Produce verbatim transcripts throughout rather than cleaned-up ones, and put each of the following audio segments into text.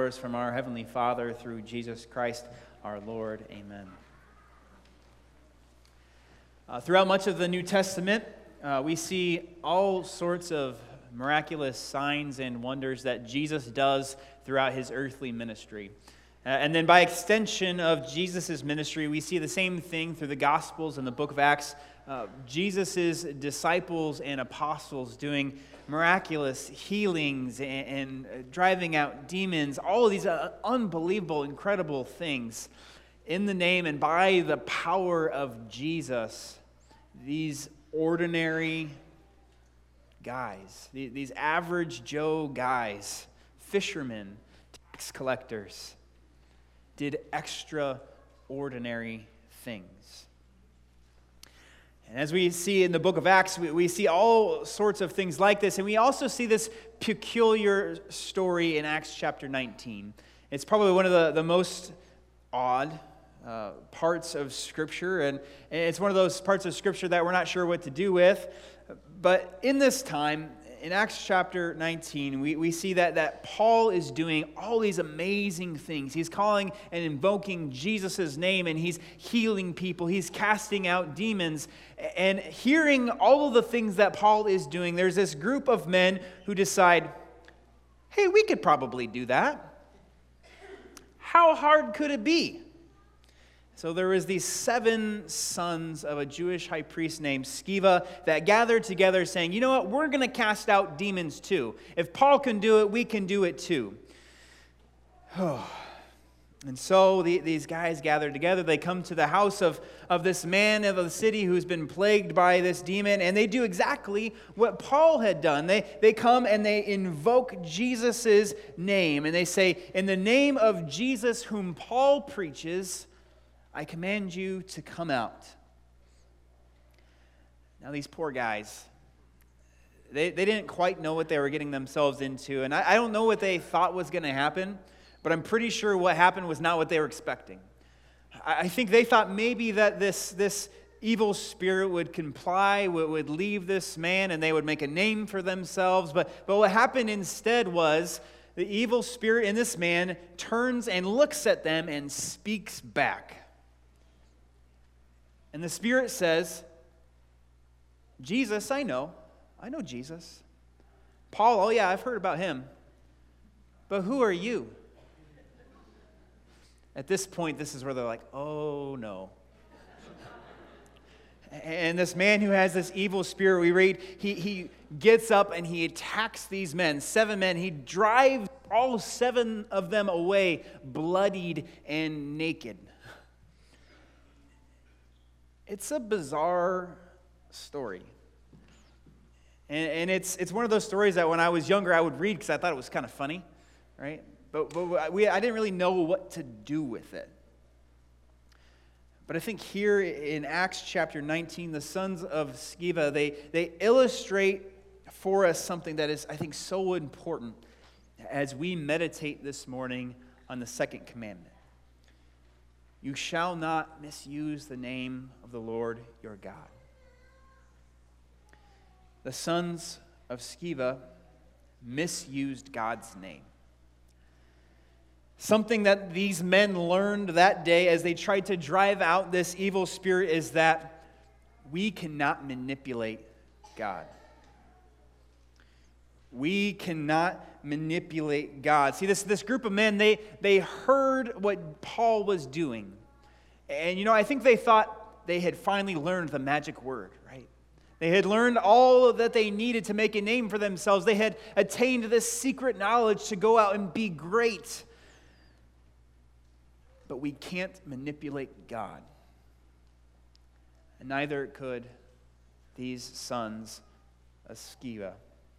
yours from our Heavenly Father through Jesus Christ our Lord. Amen. Uh, throughout much of the New Testament, uh, we see all sorts of miraculous signs and wonders that Jesus does throughout his earthly ministry. Uh, and then by extension of Jesus' ministry, we see the same thing through the Gospels and the book of Acts. Uh, Jesus' disciples and apostles doing miraculous healings and, and uh, driving out demons, all of these uh, unbelievable, incredible things in the name and by the power of Jesus. These ordinary guys, these average Joe guys, fishermen, tax collectors, did extraordinary things. And as we see in the book of Acts, we, we see all sorts of things like this. And we also see this peculiar story in Acts chapter nineteen. It's probably one of the, the most odd uh, parts of Scripture. And, and it's one of those parts of Scripture that we're not sure what to do with. But in this time, in Acts chapter nineteen, we, we see that, that Paul is doing all these amazing things. He's calling and invoking Jesus' name, and he's healing people. He's casting out demons. And hearing all of the things that Paul is doing, there's this group of men who decide, hey, we could probably do that. How hard could it be? So there was these seven sons of a Jewish high priest named Sceva that gathered together saying, you know what, we're going to cast out demons too. If Paul can do it, we can do it too. And so the, these guys gathered together. They come to the house of, of this man of the city who's been plagued by this demon, and they do exactly what Paul had done. They, they come and they invoke Jesus' name, and they say, in the name of Jesus whom Paul preaches, I command you to come out. Now these poor guys, they, they didn't quite know what they were getting themselves into. And I, I don't know what they thought was going to happen, but I'm pretty sure what happened was not what they were expecting. I, I think they thought maybe that this, this evil spirit would comply, would, would leave this man, and they would make a name for themselves. But, but what happened instead was the evil spirit in this man turns and looks at them and speaks back. And the Spirit says, Jesus, I know. I know Jesus. Paul, oh yeah, I've heard about him. But who are you? At this point, this is where they're like, oh no. And this man who has this evil spirit, we read, he, he gets up and he attacks these men, seven men. He drives all seven of them away, bloodied and naked. It's a bizarre story. And, and it's it's one of those stories that when I was younger I would read because I thought it was kind of funny, right? But, but we, I didn't really know what to do with it. But I think here in Acts chapter nineteen, the sons of Sceva, they, they illustrate for us something that is, I think, so important as we meditate this morning on the second commandment. You shall not misuse the name of the Lord your God. The sons of Sceva misused God's name. Something that these men learned that day as they tried to drive out this evil spirit is that we cannot manipulate God. We cannot manipulate God. See, this, this group of men, they, they heard what Paul was doing. And, you know, I think they thought they had finally learned the magic word, right? They had learned all that they needed to make a name for themselves. They had attained this secret knowledge to go out and be great. But we can't manipulate God. And neither could these sons of Sceva.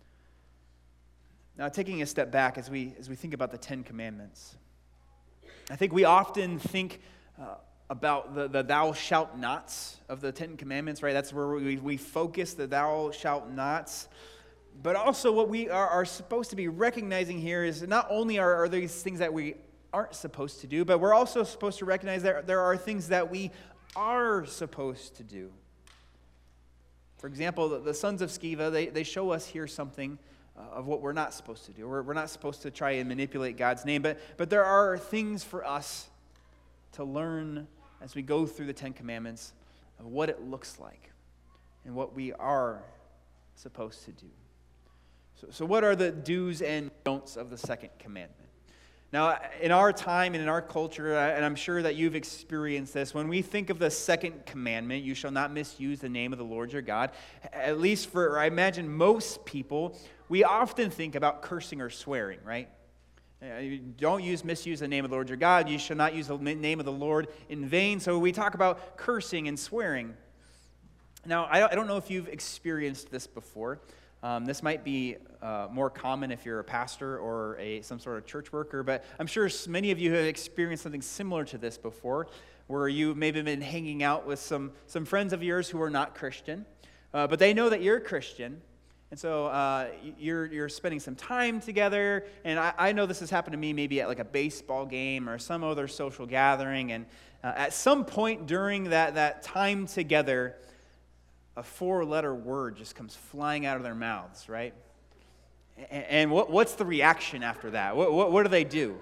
Now, taking a step back as we as we think about the Ten Commandments, I think we often think uh, about the, the thou shalt nots of the Ten Commandments, right? That's where we, we focus, the thou shalt nots. But also what we are, are supposed to be recognizing here is not only are, are these things that we aren't supposed to do, but we're also supposed to recognize that there are things that we are supposed to do. For example, the, the sons of Sceva, they, they show us here something of what we're not supposed to do. We're, we're not supposed to try and manipulate God's name, but, but there are things for us to learn as we go through the Ten Commandments of what it looks like and what we are supposed to do. So, so what are the do's and don'ts of the second commandment? Now, in our time and in our culture, and I'm sure that you've experienced this, when we think of the second commandment, you shall not misuse the name of the Lord your God, at least for, I imagine, most people, we often think about cursing or swearing, right? Don't use, misuse the name of the Lord your God. You shall not use the name of the Lord in vain. So we talk about cursing and swearing. Now, I don't know if you've experienced this before. Um, this might be uh, more common if you're a pastor or a some sort of church worker, but I'm sure many of you have experienced something similar to this before, where you maybe been hanging out with some, some friends of yours who are not Christian, uh, but they know that you're Christian, and so uh, you're you're spending some time together, and I, I know this has happened to me maybe at like a baseball game or some other social gathering, and uh, at some point during that, that time together, a four-letter word just comes flying out of their mouths, right? And, and what, what's the reaction after that? What, what, what do they do?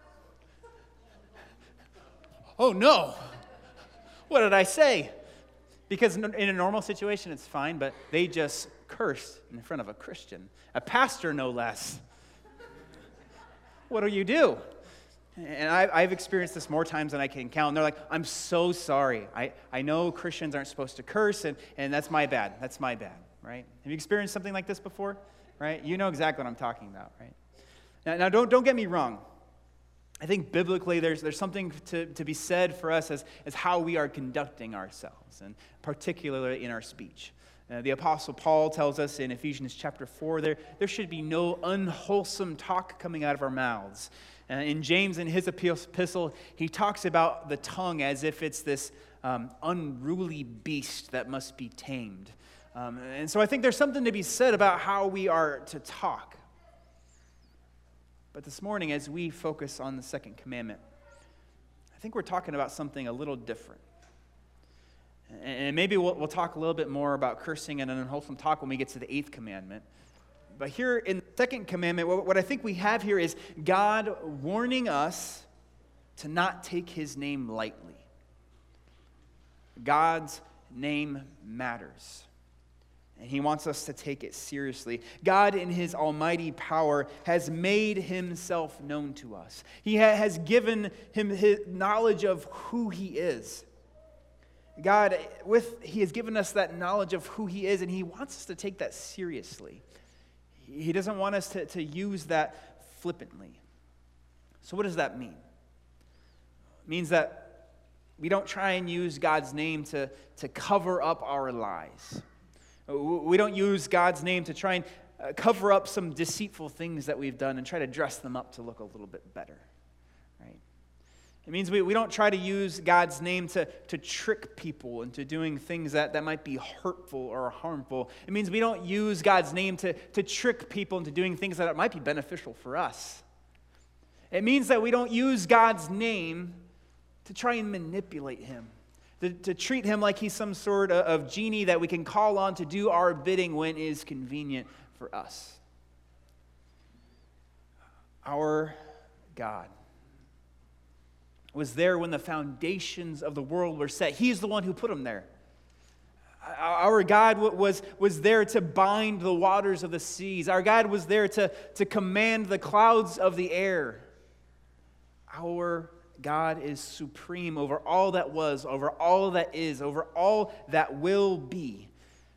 Oh, no. What did I say? Because in a normal situation, it's fine, but they just cursed in front of a Christian, a pastor no less. What do you do? And I, I've experienced this more times than I can count. And they're like, I'm so sorry. I, I know Christians aren't supposed to curse, and, and that's my bad. That's my bad, right? Have you experienced something like this before? Right? You know exactly what I'm talking about, right? Now, now don't, don't get me wrong. I think biblically there's, there's something to, to be said for us as, as how we are conducting ourselves, and particularly in our speech. Uh, the Apostle Paul tells us in Ephesians chapter four, there, there should be no unwholesome talk coming out of our mouths. Uh, in James, in his epistle, he talks about the tongue as if it's this um, unruly beast that must be tamed. Um, and so I think there's something to be said about how we are to talk. But this morning, as we focus on the second commandment, I think we're talking about something a little different. And maybe we'll, we'll talk a little bit more about cursing and unwholesome talk when we get to the eighth commandment. But here in the second commandment, what I think we have here is God warning us to not take his name lightly. God's name matters, and he wants us to take it seriously. God, in his almighty power, has made himself known to us. He has given him his knowledge of who he is. God, with he has given us that knowledge of who he is, and he wants us to take that seriously. He doesn't want us to, to use that flippantly. So what does that mean? It means that we don't try and use God's name to, to cover up our lies. We don't use God's name to try and uh, cover up some deceitful things that we've done and try to dress them up to look a little bit better. Right? It means we, we don't try to use God's name to, to trick people into doing things that, that might be hurtful or harmful. It means we don't use God's name to, to trick people into doing things that might be beneficial for us. It means that we don't use God's name to try and manipulate him, to, to treat him like he's some sort of, of genie that we can call on to do our bidding when it is convenient for us. Our God was there when the foundations of the world were set. He's the one who put them there. Our God was, was there to bind the waters of the seas. Our God was there to, to command the clouds of the air. Our God is supreme over all that was, over all that is, over all that will be.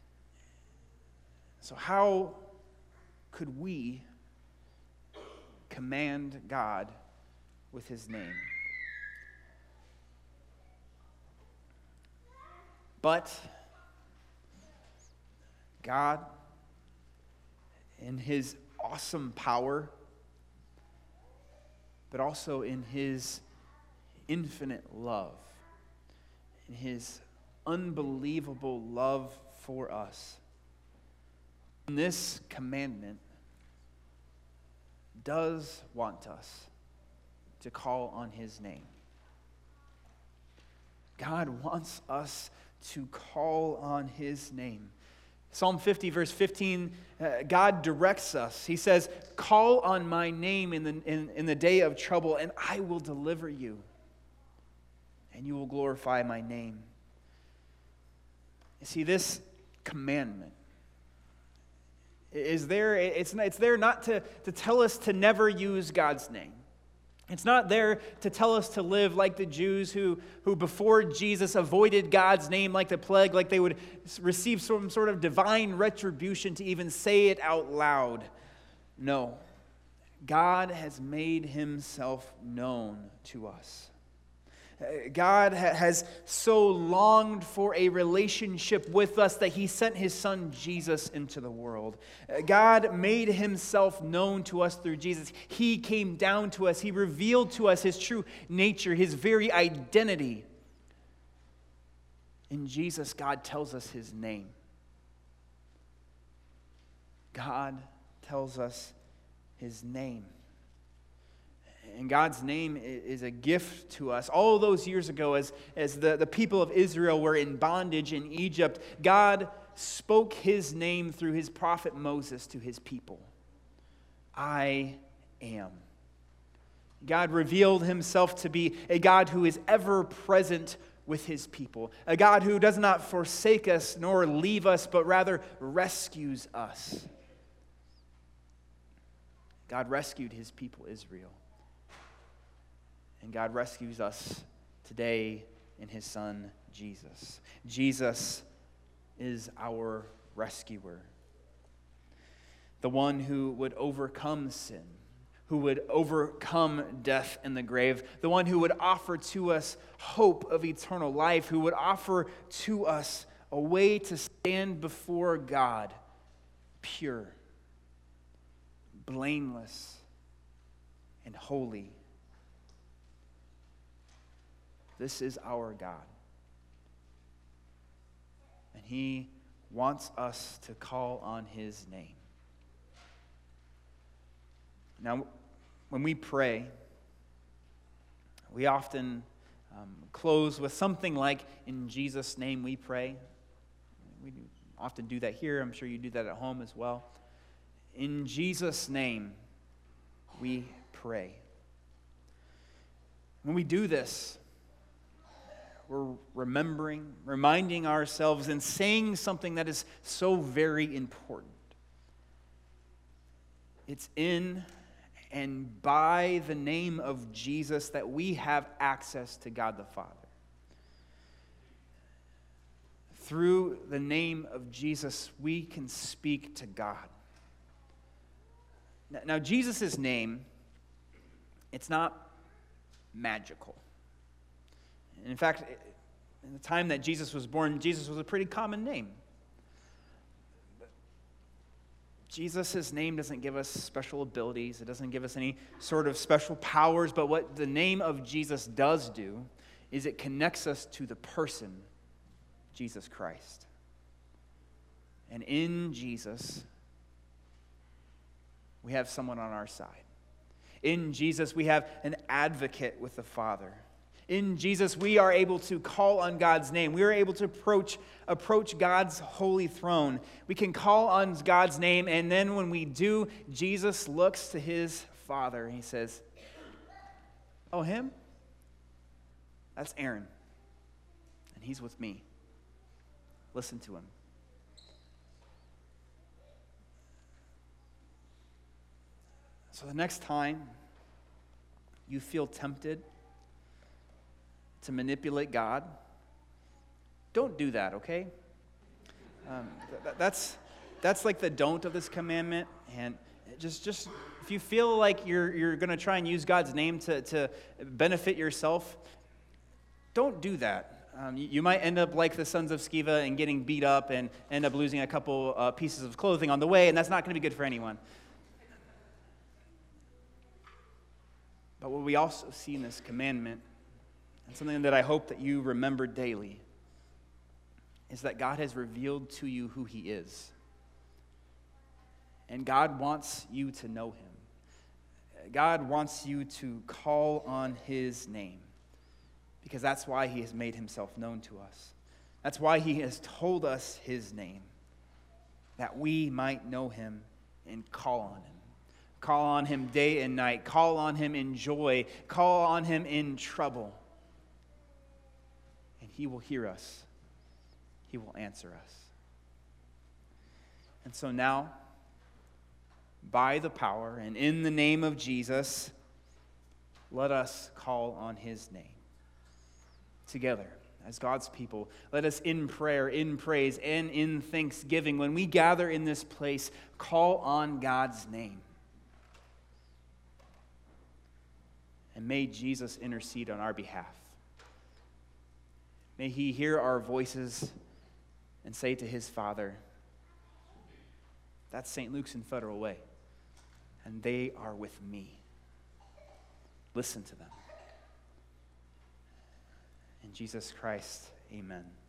So how could we command God with his name? But God, in his awesome power, but also in his infinite love, in his unbelievable love for us, this commandment does want us to call on his name. God wants us to call on his name Psalm fifty, verse fifteen, uh, God directs us. He says, call on my name in the, in, in the day of trouble, and I will deliver you, and you will glorify my name. You see, this commandment is there, it's, it's there not to, to tell us to never use God's name. It's not there to tell us to live like the Jews who, who before Jesus avoided God's name like the plague, like they would receive some sort of divine retribution to even say it out loud. No. God has made himself known to us. God has so longed for a relationship with us that he sent his son Jesus into the world. God made himself known to us through Jesus. He came down to us. He revealed to us his true nature, his very identity. In Jesus, God tells us his name. God tells us his name. And God's name is a gift to us. All those years ago, as, as the, the people of Israel were in bondage in Egypt, God spoke his name through his prophet Moses to his people. I am. God revealed himself to be a God who is ever present with his people, a God who does not forsake us nor leave us, but rather rescues us. God rescued his people, Israel. And God rescues us today in his son, Jesus. Jesus is our rescuer. The one who would overcome sin, who would overcome death and the grave, the one who would offer to us hope of eternal life, who would offer to us a way to stand before God pure, blameless, and holy. This is our God. And he wants us to call on his name. Now, when we pray, we often um, close with something like, in Jesus' name we pray. We do often do that here. I'm sure you do that at home as well. In Jesus' name we pray. When we do this, we're remembering, reminding ourselves, and saying something that is so very important. It's in and by the name of Jesus that we have access to God the Father. Through the name of Jesus, we can speak to God. Now, Jesus' name, it's not magical. In fact, in the time that Jesus was born, Jesus was a pretty common name. Jesus' name doesn't give us special abilities. It doesn't give us any sort of special powers. But what the name of Jesus does do is it connects us to the person, Jesus Christ. And in Jesus, we have someone on our side. In Jesus, we have an advocate with the Father. In Jesus, we are able to call on God's name. We are able to approach, approach God's holy throne. We can call on God's name, and then when we do, Jesus looks to his Father, and he says, "Oh, him? That's Aaron, and he's with me. Listen to him." So the next time you feel tempted to manipulate God, don't do that, okay? Um, th- that's that's like the don't of this commandment. And just just if you feel like you're you're going to try and use God's name to to benefit yourself, don't do that. Um, you, you might end up like the sons of Sceva and getting beat up and end up losing a couple uh, pieces of clothing on the way, and that's not going to be good for anyone. But what we also see in this commandment, and something that I hope that you remember daily, is that God has revealed to you who he is. And God wants you to know him. God wants you to call on his name, because that's why he has made himself known to us. That's why he has told us his name. that we might know him and call on him. Call on him day and night. Call on him in joy. Call on him in trouble. And he will hear us. He will answer us. And so now, by the power and in the name of Jesus, let us call on his name. Together, as God's people, let us in prayer, in praise, and in thanksgiving, when we gather in this place, call on God's name. And may Jesus intercede on our behalf. May he hear our voices and say to his Father, that's Saint Luke's in Federal Way, and they are with me. Listen to them. In Jesus Christ, amen.